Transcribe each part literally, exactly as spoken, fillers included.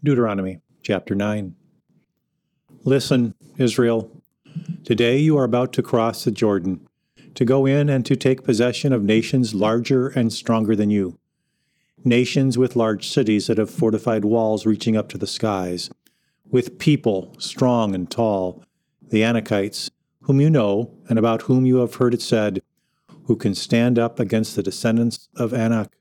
Deuteronomy chapter nine. Listen, Israel, today you are about to cross the Jordan, to go in and to take possession of nations larger and stronger than you, nations with large cities that have fortified walls reaching up to the skies, with people strong and tall, the Anakites, whom you know and about whom you have heard it said, who can stand up against the descendants of Anak.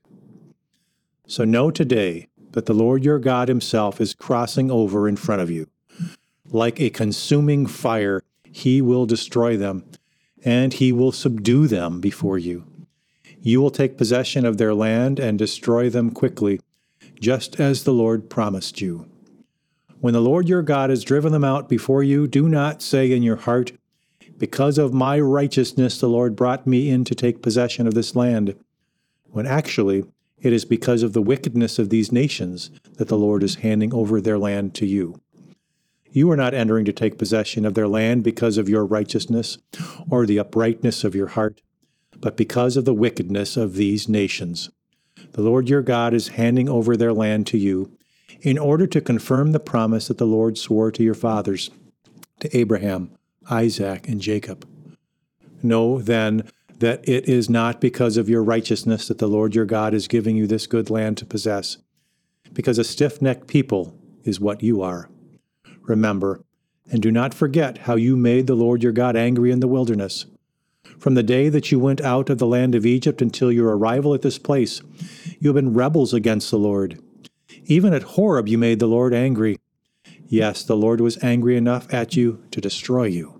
So know today that the Lord your God himself is crossing over in front of you. Like a consuming fire, he will destroy them, and he will subdue them before you. You will take possession of their land and destroy them quickly, just as the Lord promised you. When the Lord your God has driven them out before you, do not say in your heart, "Because of my righteousness the Lord brought me in to take possession of this land," when actually it is because of the wickedness of these nations that the Lord is handing over their land to you. You are not entering to take possession of their land because of your righteousness or the uprightness of your heart, but because of the wickedness of these nations. The Lord your God is handing over their land to you in order to confirm the promise that the Lord swore to your fathers, to Abraham, Isaac, and Jacob. Know, then, that it is not because of your righteousness that the Lord your God is giving you this good land to possess, because a stiff-necked people is what you are. Remember, and do not forget how you made the Lord your God angry in the wilderness. From the day that you went out of the land of Egypt until your arrival at this place, you have been rebels against the Lord. Even at Horeb you made the Lord angry. Yes, the Lord was angry enough at you to destroy you.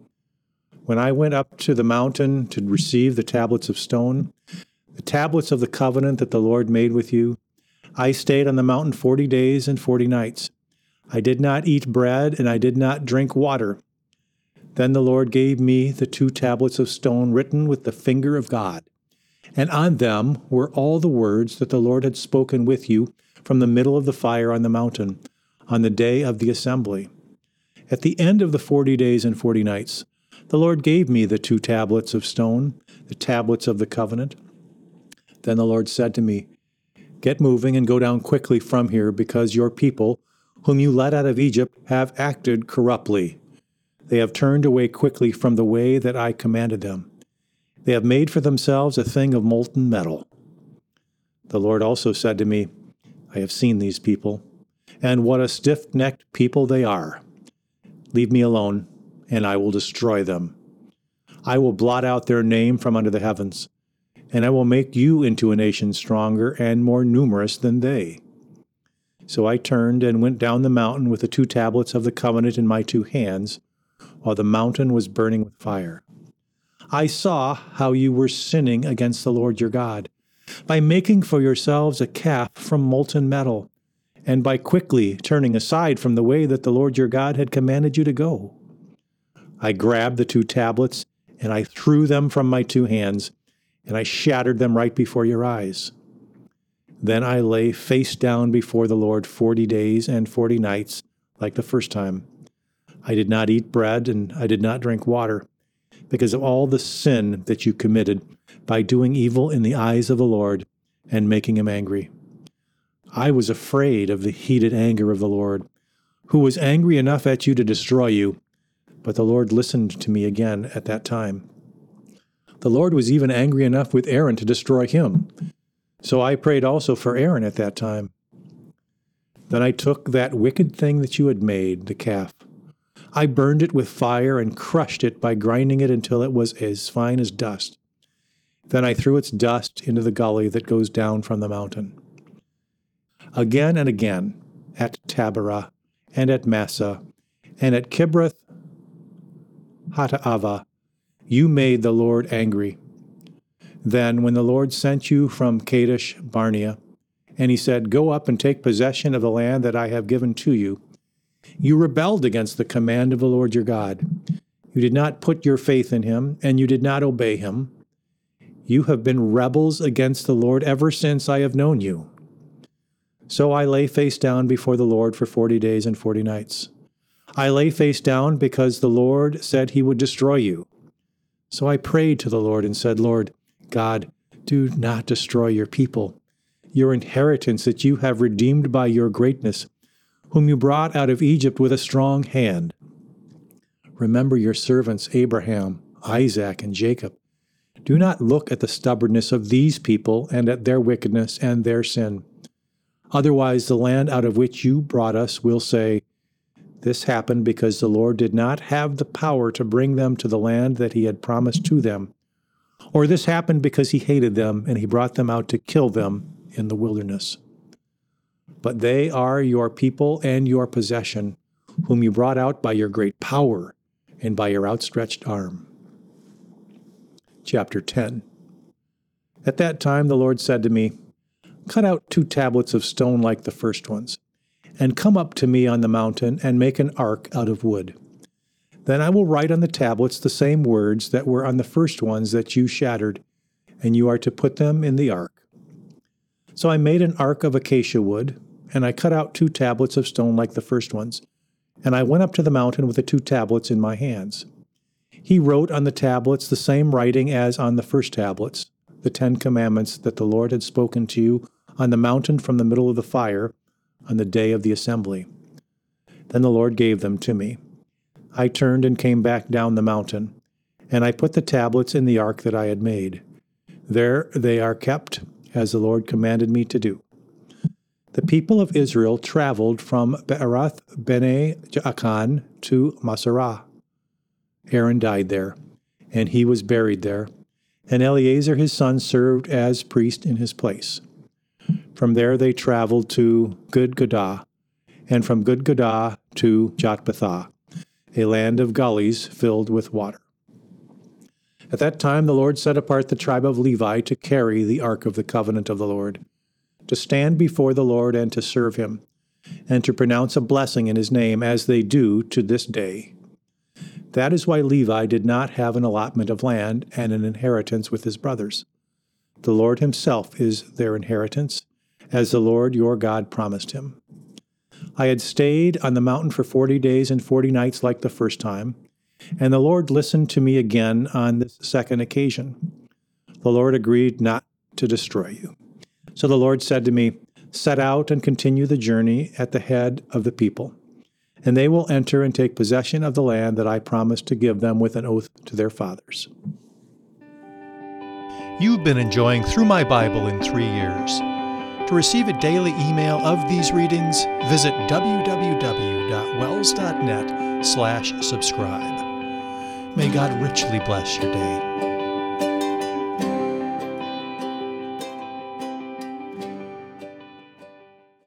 When I went up to the mountain to receive the tablets of stone, the tablets of the covenant that the Lord made with you, I stayed on the mountain forty days and forty nights. I did not eat bread, and I did not drink water. Then the Lord gave me the two tablets of stone written with the finger of God, and on them were all the words that the Lord had spoken with you from the middle of the fire on the mountain, on the day of the assembly. At the end of the forty days and forty nights, the Lord gave me the two tablets of stone, the tablets of the covenant. Then the Lord said to me, "Get moving and go down quickly from here, because your people, whom you led out of Egypt, have acted corruptly. They have turned away quickly from the way that I commanded them. They have made for themselves a thing of molten metal." The Lord also said to me, "I have seen these people, and what a stiff-necked people they are. Leave me alone, and I will destroy them. I will blot out their name from under the heavens, and I will make you into a nation stronger and more numerous than they." So I turned and went down the mountain with the two tablets of the covenant in my two hands, while the mountain was burning with fire. I saw how you were sinning against the Lord your God, by making for yourselves a calf from molten metal, and by quickly turning aside from the way that the Lord your God had commanded you to go. I grabbed the two tablets, and I threw them from my two hands, and I shattered them right before your eyes. Then I lay face down before the Lord forty days and forty nights, like the first time. I did not eat bread, and I did not drink water, because of all the sin that you committed by doing evil in the eyes of the Lord and making him angry. I was afraid of the heated anger of the Lord, who was angry enough at you to destroy you, but the Lord listened to me again at that time. The Lord was even angry enough with Aaron to destroy him. So I prayed also for Aaron at that time. Then I took that wicked thing that you had made, the calf. I burned it with fire and crushed it by grinding it until it was as fine as dust. Then I threw its dust into the gully that goes down from the mountain. Again and again, at Taberah, and at Massah, and at Kibroth Hattaavah, you made the Lord angry. Then, when the Lord sent you from Kadesh Barnea, and he said, "Go up and take possession of the land that I have given to you," you rebelled against the command of the Lord your God. You did not put your faith in him, and you did not obey him. You have been rebels against the Lord ever since I have known you. So I lay face down before the Lord for forty days and forty nights. I lay face down because the Lord said he would destroy you. So I prayed to the Lord and said, "Lord God, do not destroy your people, your inheritance that you have redeemed by your greatness, whom you brought out of Egypt with a strong hand. Remember your servants Abraham, Isaac, and Jacob. Do not look at the stubbornness of these people and at their wickedness and their sin. Otherwise the land out of which you brought us will say, this happened because the Lord did not have the power to bring them to the land that he had promised to them. Or this happened because he hated them and he brought them out to kill them in the wilderness. But they are your people and your possession, whom you brought out by your great power and by your outstretched arm. Chapter ten. At that time the Lord said to me, cut out two tablets of stone like the first ones, and come up to me on the mountain and make an ark out of wood. Then I will write on the tablets the same words that were on the first ones that you shattered, and you are to put them in the ark. So I made an ark of acacia wood, and I cut out two tablets of stone like the first ones, and I went up to the mountain with the two tablets in my hands. He wrote on the tablets the same writing as on the first tablets, the Ten Commandments that the Lord had spoken to you on the mountain from the middle of the fire on the day of the assembly. Then the Lord gave them to me. I turned and came back down the mountain, and I put the tablets in the ark that I had made. There they are kept, as the Lord commanded me to do. The people of Israel traveled from Be'eroth Bene Jaakan to Maserah. Aaron died there, and he was buried there, and Eleazar his son served as priest in his place. From there they traveled to Gudgodah, and from Gudgodah to Jotbathah, a land of gullies filled with water. At that time the Lord set apart the tribe of Levi to carry the ark of the covenant of the Lord, to stand before the Lord and to serve him, and to pronounce a blessing in his name, as they do to this day. That is why Levi did not have an allotment of land and an inheritance with his brothers. The Lord himself is their inheritance, as the Lord your God promised him. I had stayed on the mountain for forty days and forty nights like the first time, and the Lord listened to me again on this second occasion. The Lord agreed not to destroy you. So the Lord said to me, set out and continue the journey at the head of the people, and they will enter and take possession of the land that I promised to give them with an oath to their fathers. You've been enjoying Through My Bible in Three Years. To receive a daily email of these readings, visit w w w dot wells dot net slash subscribe. May God richly bless your day.